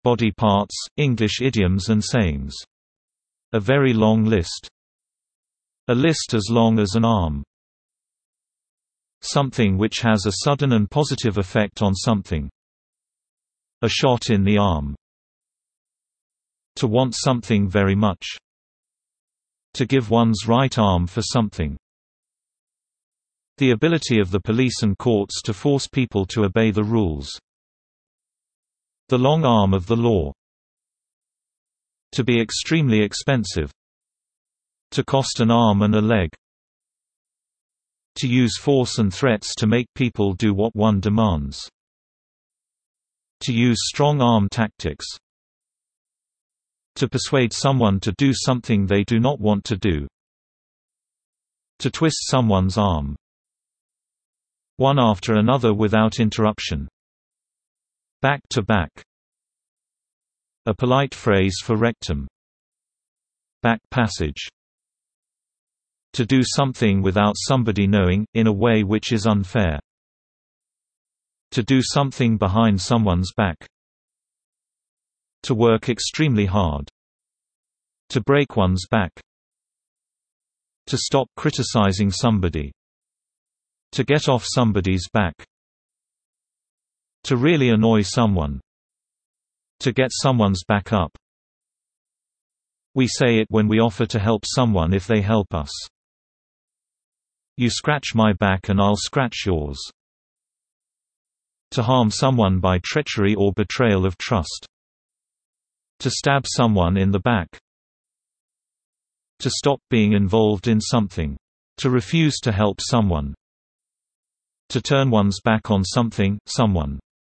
body parts, English idioms and sayings. A very long list. A list as long as an arm. Something which has a sudden and positive effect on something. A shot in the arm. To want something very much. To give one's right arm for something. The ability of the police and courts to force people to obey the rules. The long arm of the law. To be extremely expensive. To cost an arm and a leg. To use force and threats to make people do what one demands. To use strong arm tactics. To persuade someone to do something they do not want to do. To twist someone's arm. One after another without interruption. Back to back. A polite phrase for rectum. Back passage. To do something without somebody knowing, in a way which is unfair. To do something behind someone's back. To work extremely hard. To break one's back. To stop criticizing somebody. To get off somebody's back. To really annoy someone. To get someone's back up. We say it when we offer to help someone if they help us. You scratch my back and I'll scratch yours. To harm someone by treachery or betrayal of trust. To stab someone in the back. To stop being involved in something. To refuse to help someone. To turn one's back on something, someone.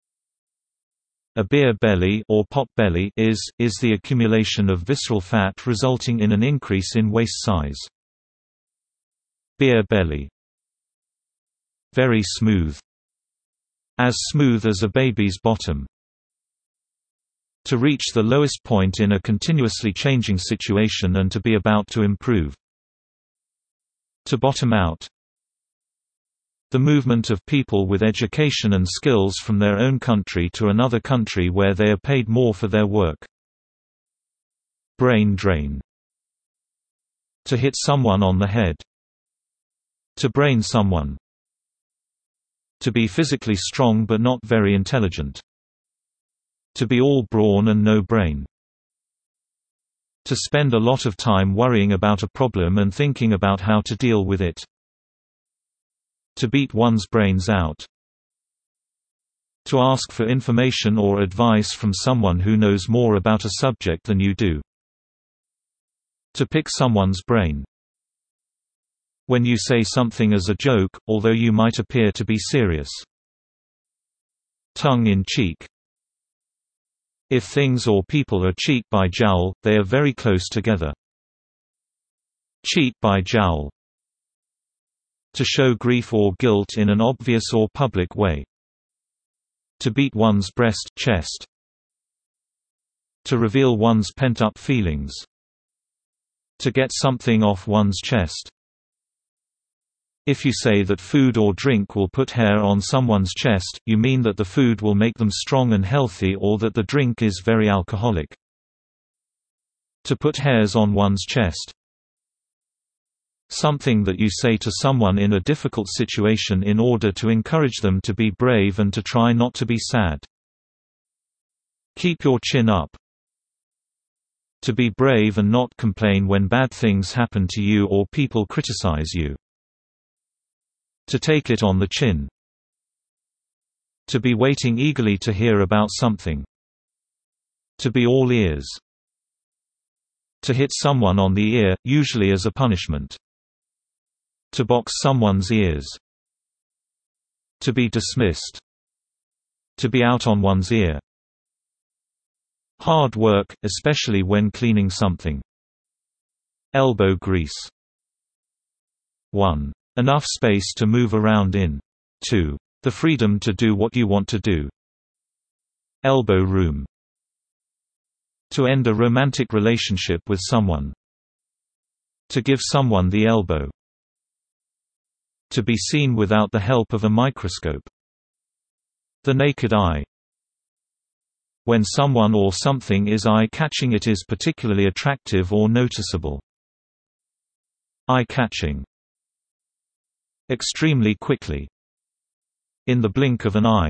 A beer belly or pot belly is the accumulation of visceral fat resulting in an increase in waist size. Beer belly. Very smooth. As smooth as a baby's bottom. To reach the lowest point in a continuously changing situation and to be about to improve. To bottom out. The movement of people with education and skills from their own country to another country where they are paid more for their work. Brain drain. To hit someone on the head. To brain someone. To be physically strong but not very intelligent. To be all brawn and no brain. To spend a lot of time worrying about a problem and thinking about how to deal with it. To beat one's brains out. To ask for information or advice from someone who knows more about a subject than you do. To pick someone's brain. When you say something as a joke, although you might appear to be serious. Tongue in cheek. If things or people are cheek by jowl, they are very close together. Cheat by jowl. To show grief or guilt in an obvious or public way. To beat one's breast, chest. To reveal one's pent-up feelings. To get something off one's chest. If you say that food or drink will put hair on someone's chest, you mean that the food will make them strong and healthy or that the drink is very alcoholic. To put hairs on one's chest. Something that you say to someone in a difficult situation in order to encourage them to be brave and to try not to be sad. Keep your chin up. To be brave and not complain when bad things happen to you or people criticize you. To take it on the chin. To be waiting eagerly to hear about something. To be all ears. To hit someone on the ear, usually as a punishment. To box someone's ears. To be dismissed. To be out on one's ear. Hard work, especially when cleaning something. Elbow grease. 1. Enough space to move around in. 2. The freedom to do what you want to do. Elbow room. To end a romantic relationship with someone. To give someone the elbow. To be seen without the help of a microscope. The naked eye. When someone or something is eye-catching, it is particularly attractive or noticeable. Eye-catching. Extremely quickly. In the blink of an eye.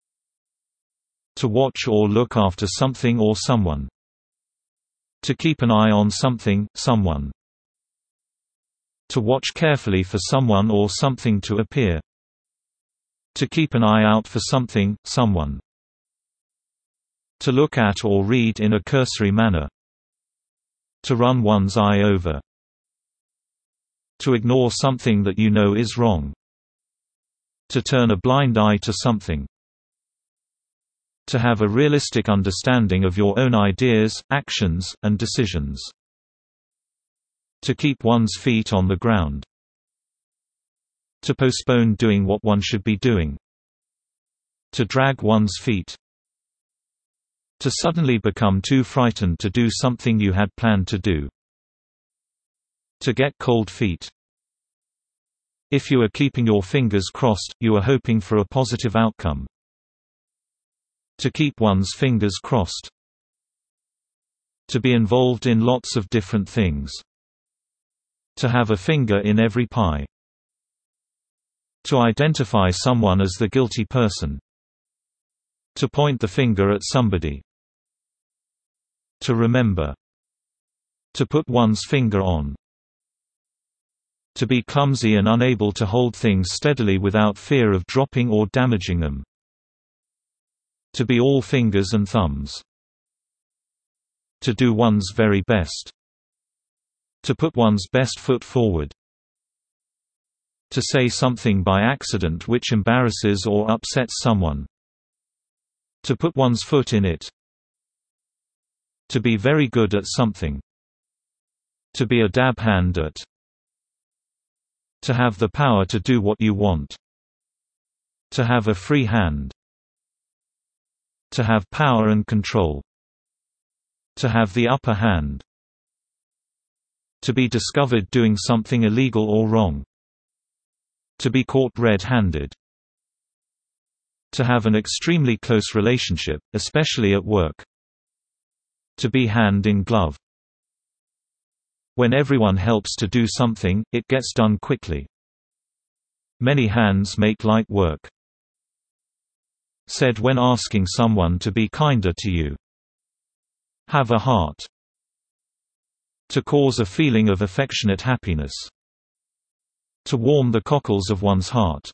To watch or look after something or someone. To keep an eye on something, someone. To watch carefully for someone or something to appear. To keep an eye out for something, someone. To look at or read in a cursory manner. To run one's eye over. To ignore something that you know is wrong. To turn a blind eye to something. To have a realistic understanding of your own ideas, actions, and decisions. To keep one's feet on the ground. To postpone doing what one should be doing. To drag one's feet. To suddenly become too frightened to do something you had planned to do. To get cold feet. If you are keeping your fingers crossed, you are hoping for a positive outcome. To keep one's fingers crossed. To be involved in lots of different things. To have a finger in every pie. To identify someone as the guilty person. To point the finger at somebody. To remember. To put one's finger on. To be clumsy and unable to hold things steadily without fear of dropping or damaging them. To be all fingers and thumbs. To do one's very best. To put one's best foot forward. To say something by accident which embarrasses or upsets someone. To put one's foot in it. To be very good at something. To be a dab hand at. To have the power to do what you want. To have a free hand. To have power and control. To have the upper hand. To be discovered doing something illegal or wrong. To be caught red-handed. To have an extremely close relationship, especially at work. To be hand in glove. When everyone helps to do something, it gets done quickly. Many hands make light work. Said when asking someone to be kinder to you. Have a heart. To cause a feeling of affectionate happiness. To warm the cockles of one's heart.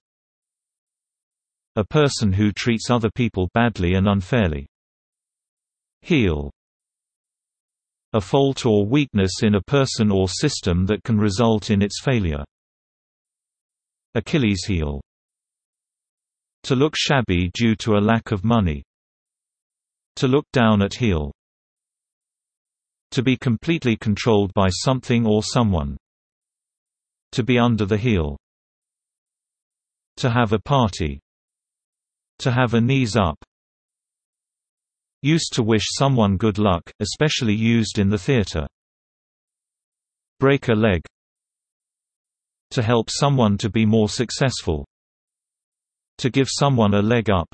A person who treats other people badly and unfairly. Heel. A fault or weakness in a person or system that can result in its failure. Achilles heel. To look shabby due to a lack of money. To look down at heel. To be completely controlled by something or someone. To be under the heel. To have a party. To have a knees up. Used to wish someone good luck, especially used in the theater. Break a leg. To help someone to be more successful. To give someone a leg up.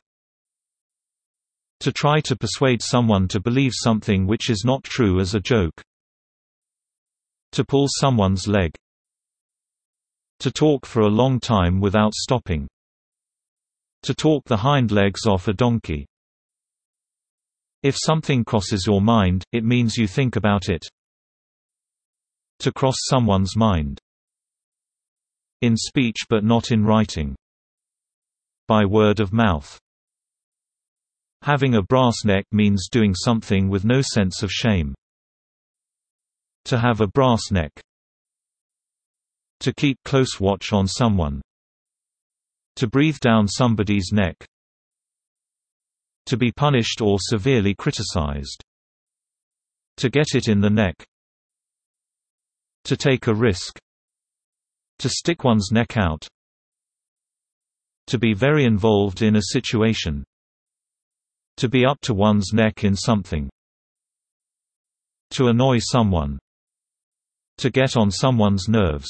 To try to persuade someone to believe something which is not true as a joke. To pull someone's leg. To talk for a long time without stopping. To talk the hind legs off a donkey. If something crosses your mind, it means you think about it. To cross someone's mind. In speech but not in writing. By word of mouth. Having a brass neck means doing something with no sense of shame. To have a brass neck. To keep close watch on someone. To breathe down somebody's neck. To be punished or severely criticized. To get it in the neck. To take a risk. To stick one's neck out. To be very involved in a situation. To be up to one's neck in something. To annoy someone. To get on someone's nerves.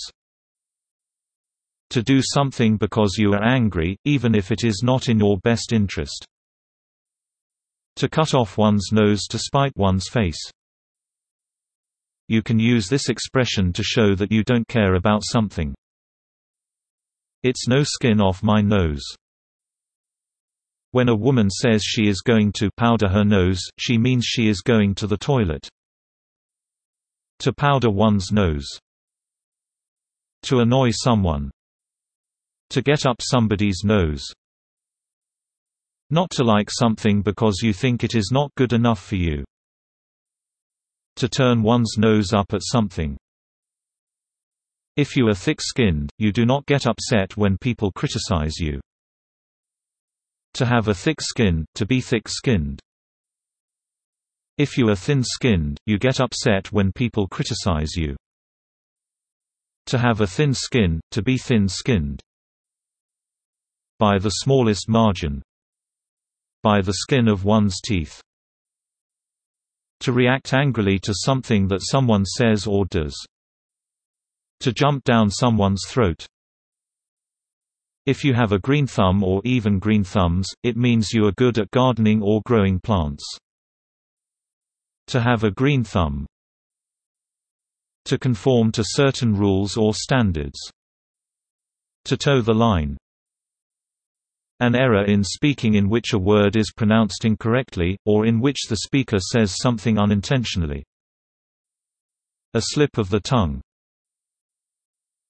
To do something because you are angry, even if it is not in your best interest. To cut off one's nose to spite one's face. You can use this expression to show that you don't care about something. It's no skin off my nose. When a woman says she is going to powder her nose, she means she is going to the toilet. To powder one's nose. To annoy someone. To get up somebody's nose. Not to like something because you think it is not good enough for you. To turn one's nose up at something. If you are thick-skinned, you do not get upset when people criticize you. To have a thick skin, to be thick-skinned. If you are thin-skinned, you get upset when people criticize you. To have a thin skin, to be thin-skinned. By the smallest margin. By the skin of one's teeth. To react angrily to something that someone says or does. To jump down someone's throat. If you have a green thumb or even green thumbs, it means you are good at gardening or growing plants. To have a green thumb. To conform to certain rules or standards. To toe the line. An error in speaking in which a word is pronounced incorrectly, or in which the speaker says something unintentionally. A slip of the tongue.